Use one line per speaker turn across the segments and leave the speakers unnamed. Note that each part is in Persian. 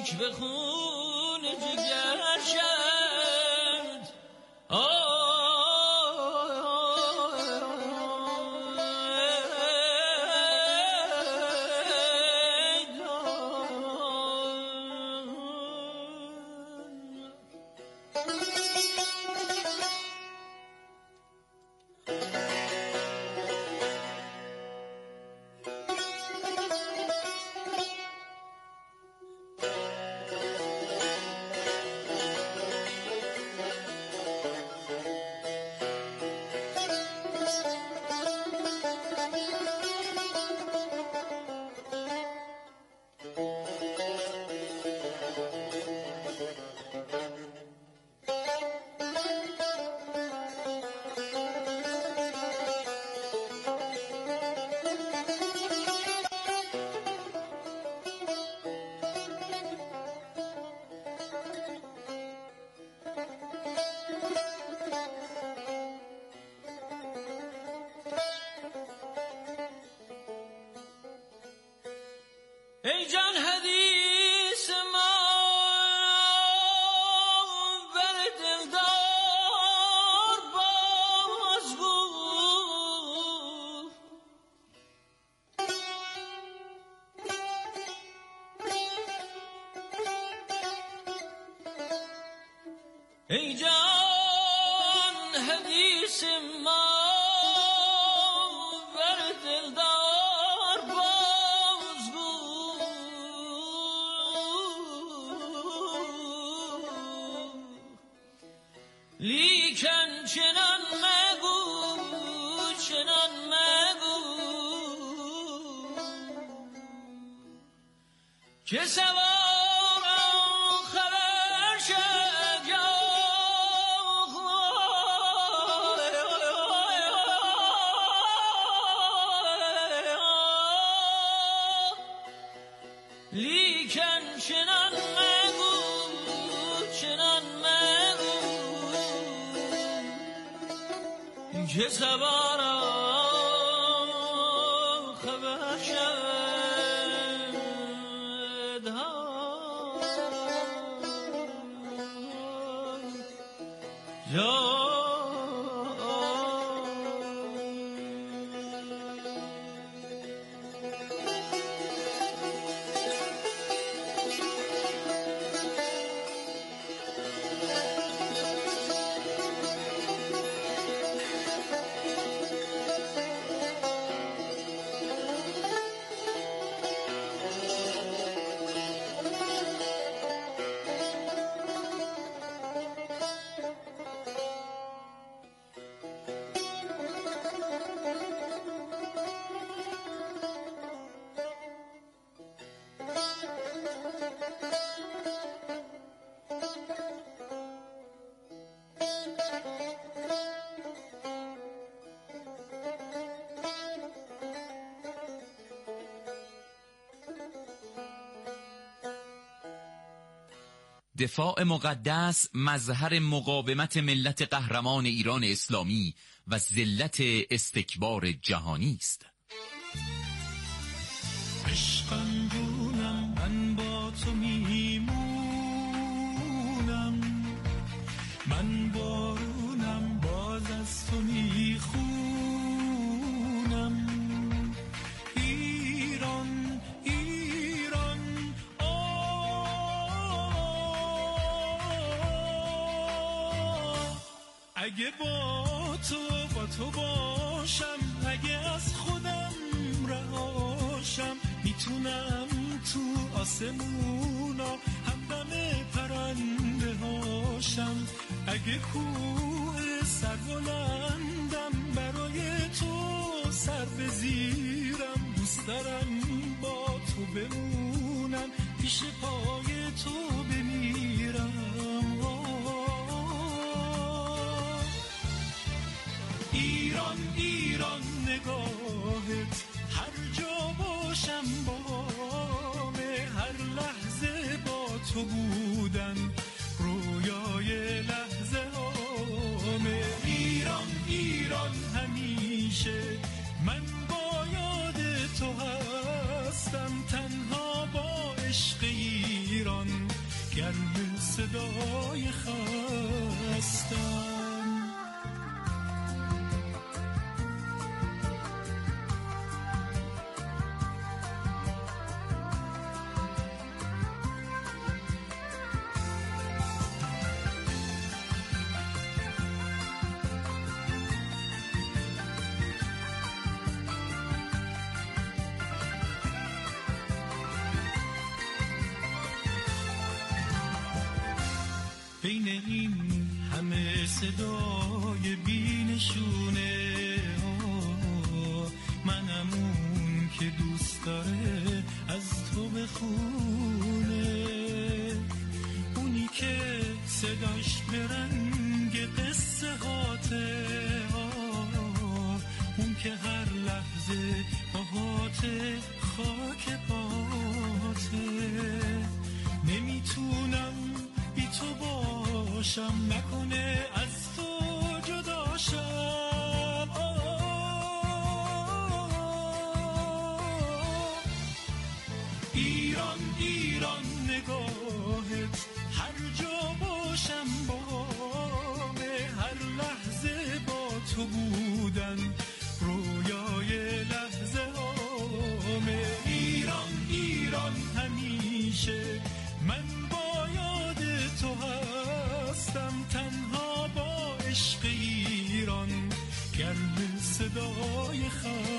خاک به خون جگر شد. ای جان حدیث ما بر دلدار بازگو، ای جان حدیث ما بر دلدار بازگو، لیکن چنان مگو چنان مگو که سوارم خبر شد، لیکن چنان مگو چنان مگو که سوارم خبر شد.
دفاع مقدس مظهر مقاومت ملت قهرمان ایران اسلامی و ذلت استکبار جهانی است.
عشقم جونم من با تو میمونم، من بارونم باز از تو میخونم. ایران ایران اگه با تو باشم، اگه از خودم رهاشم، میتونم تو آسمونا همدم پرنده هاشم. اگه کوه سربلندم برای تو سر بزیرم، دوست دارم با تو بمونم، پیش پای تو بمیرم. ایران ایران نگاهت هر جا باشم بامه، هر لحظه با تو بودن رویای لحظه هامه. ایران ایران همیشه من با یاد تو هستم، تنها با عشق ایران صدای خستم. بین این همه صدای بینشونه منم اون که دوست داره از تو بخونه، اونی که صداش به رنگ قصه هاته، اون که هر لحظه باهاته خاک پاته. نمیتونم بی تو باشم، نکنه از تو جداشم. ایران ایران نگاهت هر جا باشم بامه، هر لحظه با تو بودن رویای لحظه هامه. ایران ایران همیشه من با یاد تو هستم، تنها با عشق ایران گرم صدای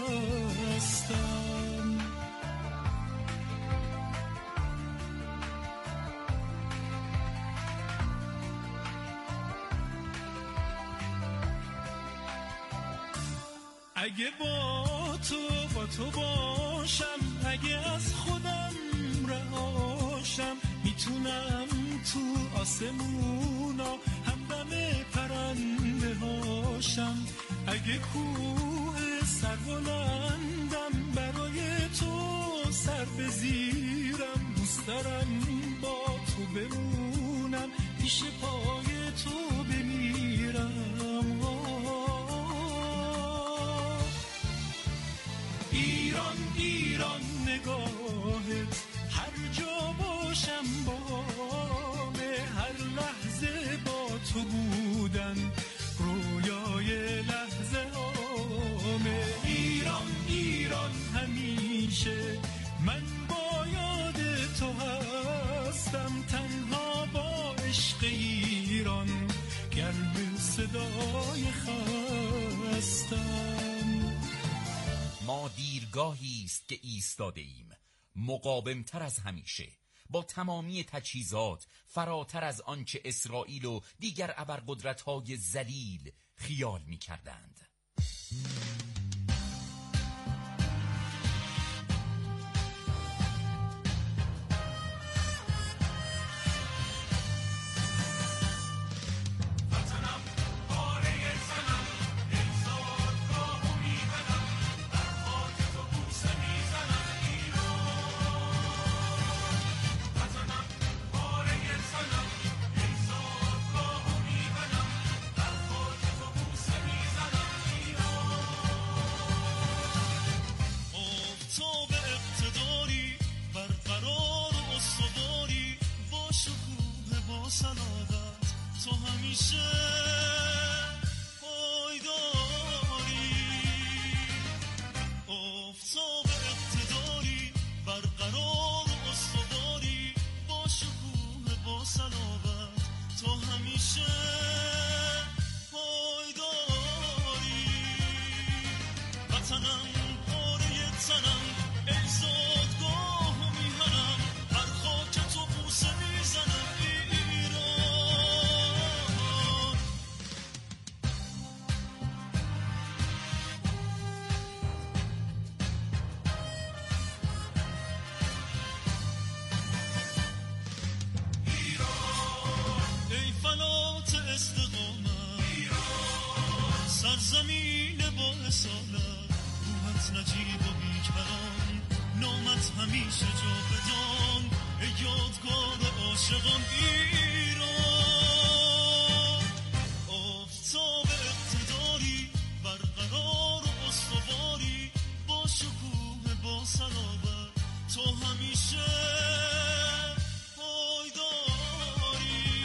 خستم. اگه با تو باشم، اگه از خودم رهاشم، میتونم تو آسمونا همدم پرنده هاشم. اگه کوه سربلندم برای تو سر بزیرم، دوست دارم با تو بمونم، پیش پای تو بمیرم. ایران ایران نگاهت هر جا باشم بامه، هر لحظه با تو بودن رویای لحظه هامه. ایران ایران همیشه من با یاد تو هستم، تنها با عشق ایران گرم صدای خستم.
ما دیرگاهی است که ایستاده ایم، مقاومتر از همیشه، با تمامی تجهیزات، فراتر از آنچه اسرائیل و دیگر ابرقدرت‌های ذلیل خیال می‌کردند.
سرزمین با اصالت، روحت نجیب و بیکران، نامت همیشه جاودان، ای یادگار عاشقان ایران. آفتاب اقتداری برقرار و استواری، با شکوه با صلابت تو همیشه پایداری.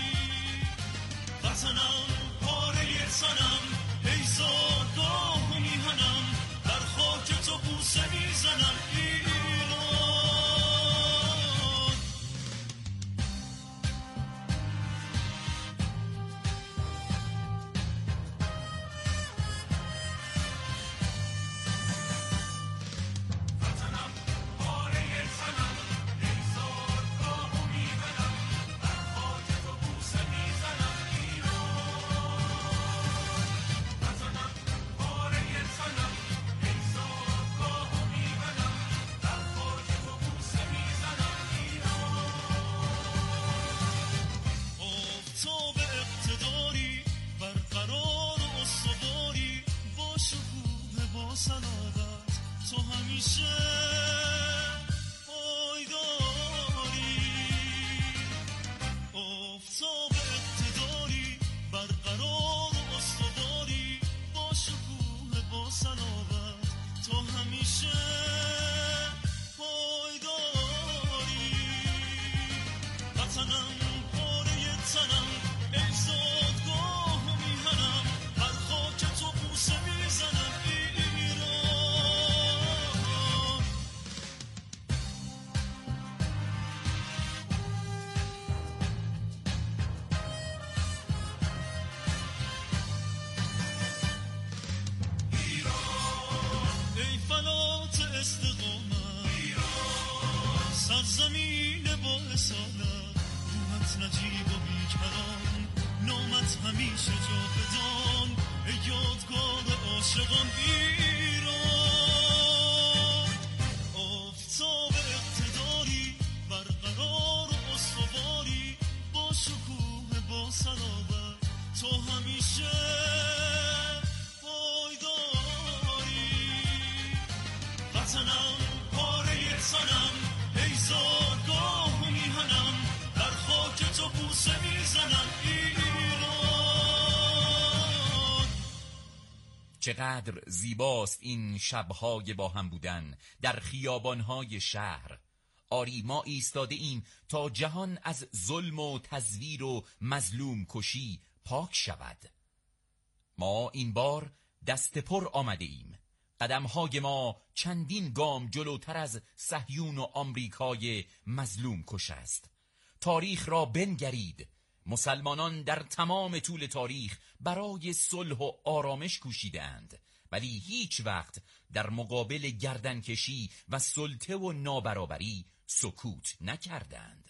چقدر زیباست این شبهای با هم بودن در خیابانهای شهر. آری ما ایستاده ایم تا جهان از ظلم و تزویر و مظلوم کشی پاک شود. ما این بار دست پر آمده ایم. قدمهای ما چندین گام جلوتر از صهیون و آمریکای مظلوم کش است. تاریخ را بنگرید. مسلمانان در تمام طول تاریخ برای صلح و آرامش کوشیدند، ولی هیچ وقت در مقابل گردنکشی و سلطه و نابرابری سکوت نکردند.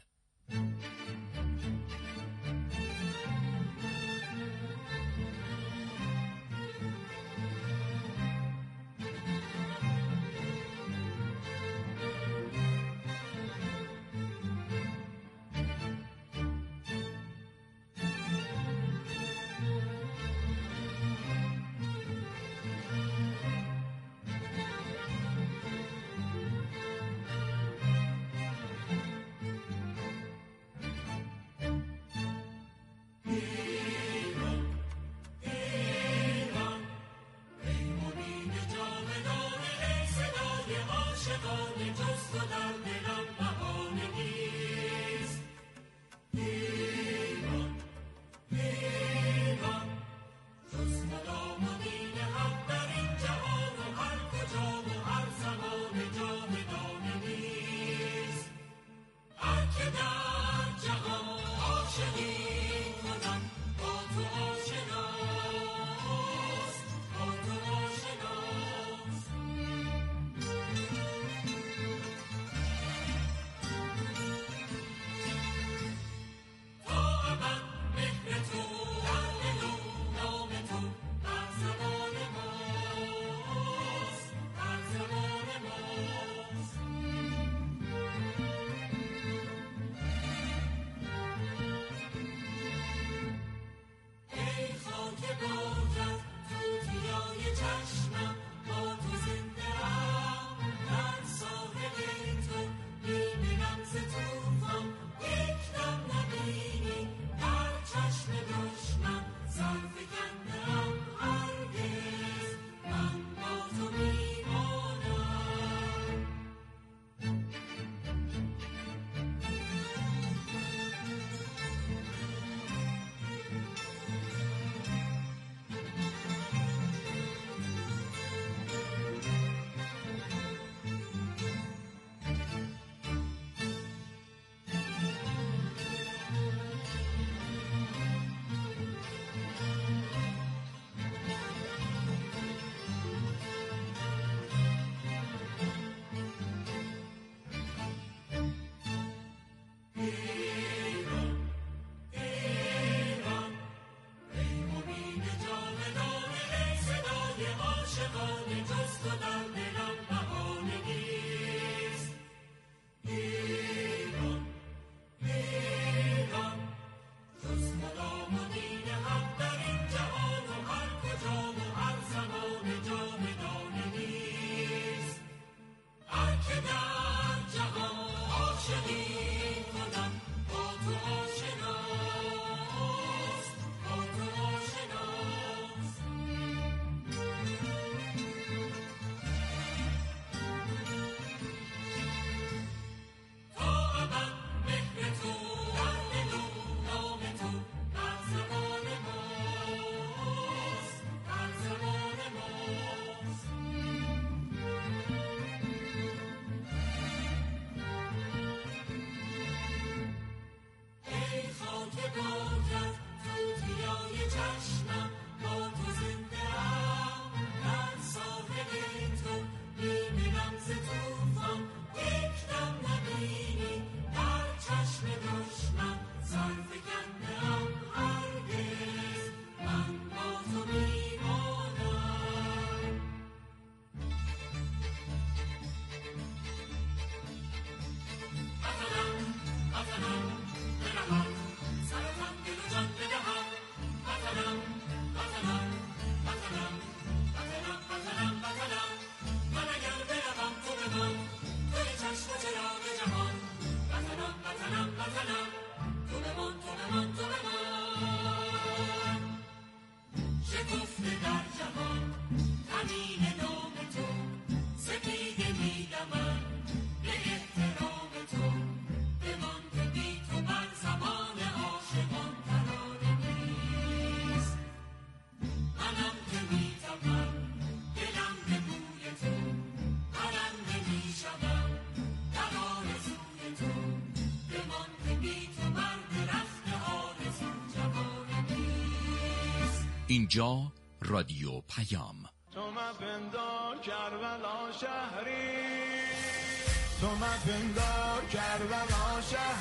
اینجا رادیو پیام.
تو مپندار کربلا شهری، تو مپندار کربلا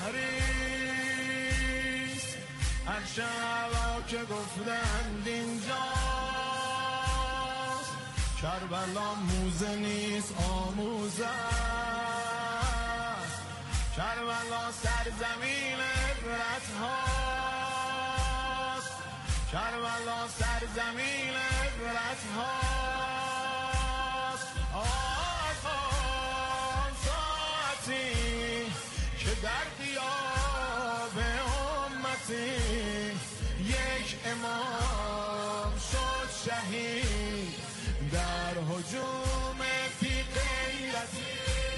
شهریست، هر شبا که گفتند اینجاست، کربلا موزه نیست آموزه است، کربلا سرزمین عبرت هاست، کربلا سرزمین عبرت هاست. آن ساعتی که در غیاب امتی یک امام شد شهید در هجوم بی غیرتی،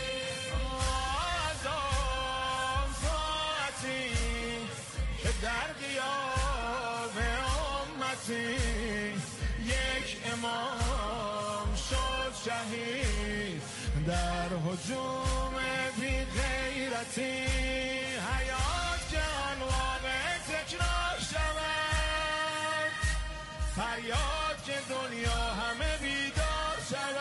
از آن ساعتی که در غیاب امتی یک امام شد شهید در هجوم بی غیرتی. حیات جان واقع تکرار شود، فریاد که دنیا همه بیدار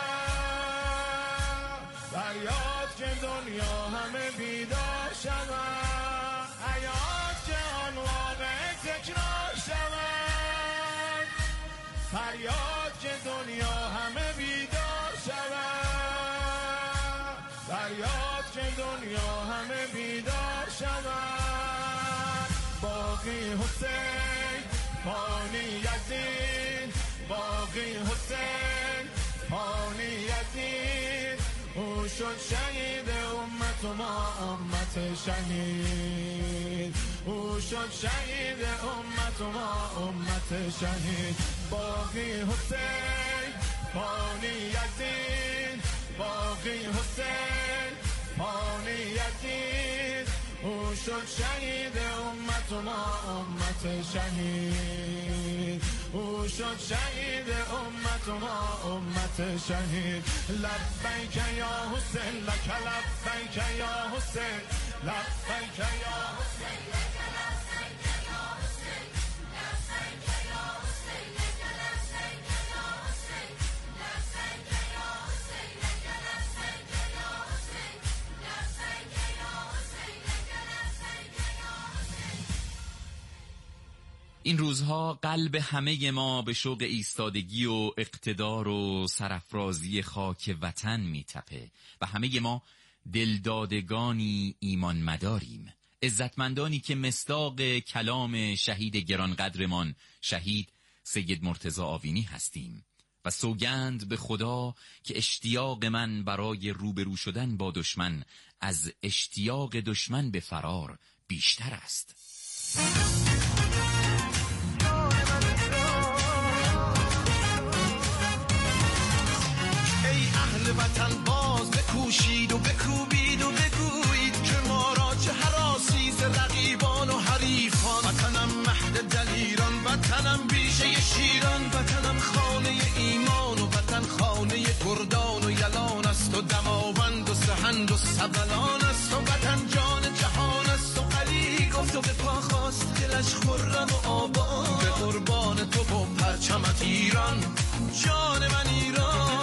شود، فریاد که دنیا همه بیدار شود. حیات جان واقع تکرار شود، فریاد که دنیا همه بیدار شود، فریاد که دنیا همه بیدار شود. باقی حسین فانی یزید، باقی حسین فانی یزید، او شد شهید امت و ما امت شهید، او شد شهید امت و ما امت شهید. باقی حسین فانی یزید، باقی حسین فانی یزید، او شد شهید امت و ما امت شهید، او شد شهید امت و ما امت شهید. لبیک یا حسین لک لبیک یا حسین، لبیک یا حسین لک لبیک یا حسین، لبیک یا حسین لک لبیک یا حسین، لبیک یا حسین لک لبیک یا حسین، لبیک یا حسین لک لبیک یا حسین.
این روزها قلب همه ما به شوق ایستادگی و اقتدار و سرافرازی خاک وطن میتپه و همه ما دلدادگانی ایمان مداریم، عزتمندانی که مصداق کلام شهید گرانقدرمان شهید سید مرتضی آوینی هستیم و سوگند به خدا که اشتیاق من برای روبرو شدن با دشمن از اشتیاق دشمن به فرار بیشتر است.
ای اهل وطن باز بکوشید و بکوبید و بگویید که ما را چه هراسی ز رقیبان و حریفان. وطنم مهد دلیران، وطنم بیشه شیران، وطنم خانه ایمان و وطن خانه گردان و یلان است و دماوند و سهند و سبلان است و وطن جان جهان است و علی گفت و به پا خواست دلش خرم و آبان به قربان تو و پرچمت ایران، جان من ایران.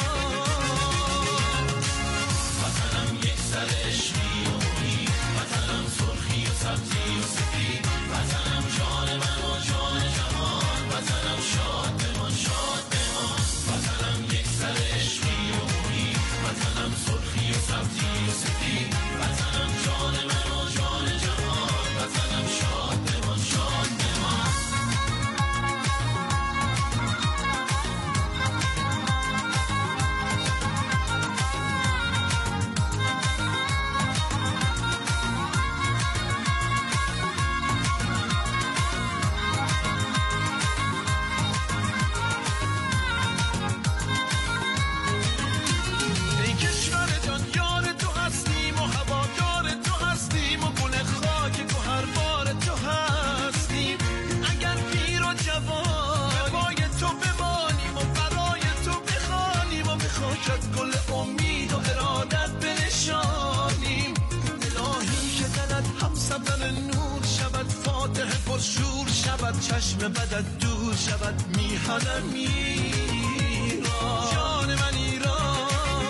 وطنم یک سر عشقی و مویی، وطنم سرخی و سبزی و سفید، وطنم جان من و جان جهان، وطنم شاد بمان شاد بمان. وطنم یک سر عشقی و مویی، وطنم سرخی و سبزی و سفید، وطنم جان من و جان جهان، وطنم شاد بمان شاد بمان. شود شود، چشم بدت دور شود، میهنم ایران، جان من ایران.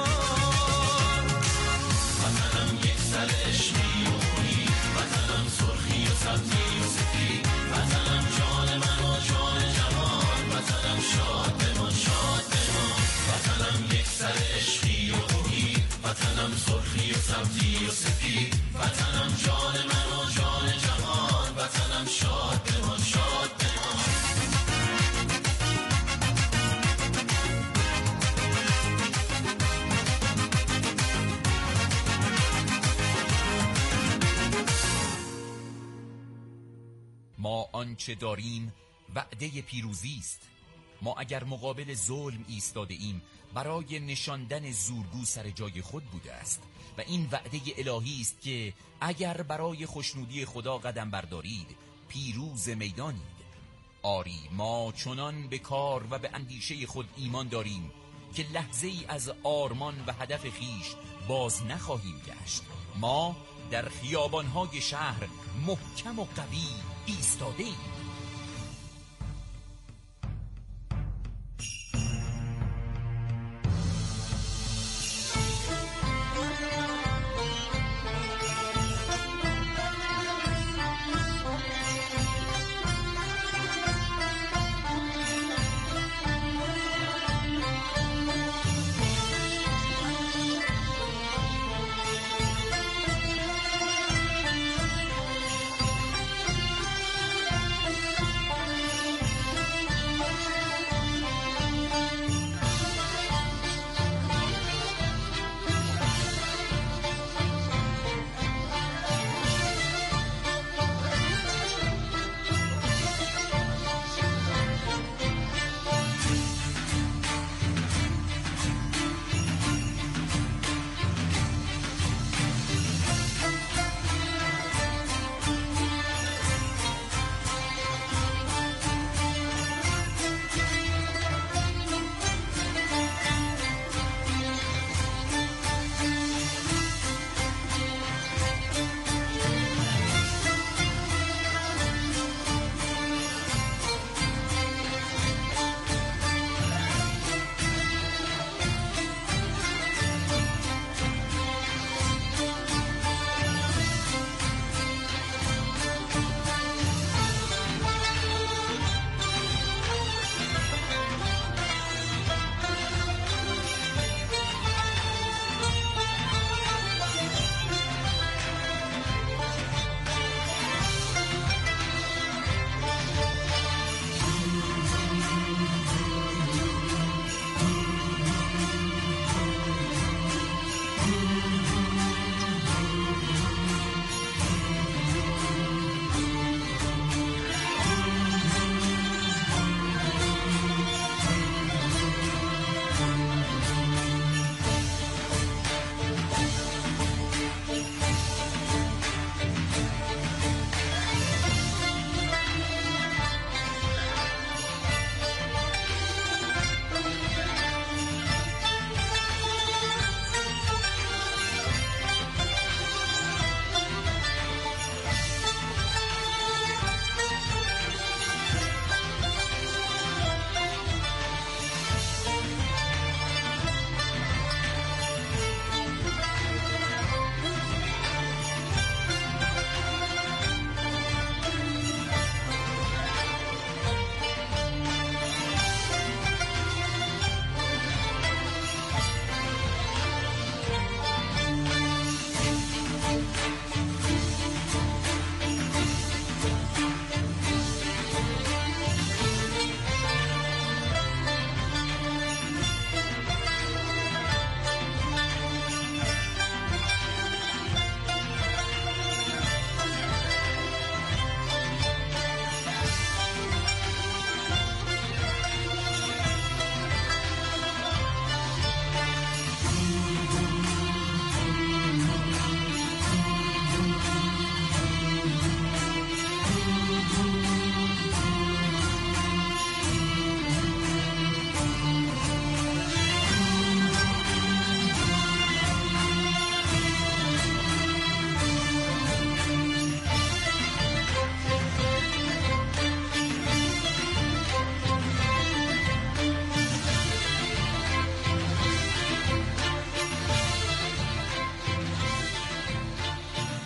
وطنم یک سر عشقی و خونی، وطنم سرخی و سبزی و سفید، وطنم جان من و جان جهان، وطنم شاد بمان شاد بمان. وطنم یک سر عشقی و خونی، وطنم سرخی و سبزی و سفید، وطنم جان من و جان جهان، وطنم شاد بمان شاد بمان.
ما آنچه داریم وعده پیروزی است. ما اگر مقابل ظلم ایستاده ایم برای نشاندن زورگو سر جای خود بوده است و این وعده الهی است که اگر برای خوشنودی خدا قدم بردارید پیروز میدانید. آری ما چنان به کار و به اندیشه خود ایمان داریم که لحظه ای از آرمان و هدف خیش باز نخواهیم گشت. ما در خیابانهای شهر محکم و قوی ایستاده ایم.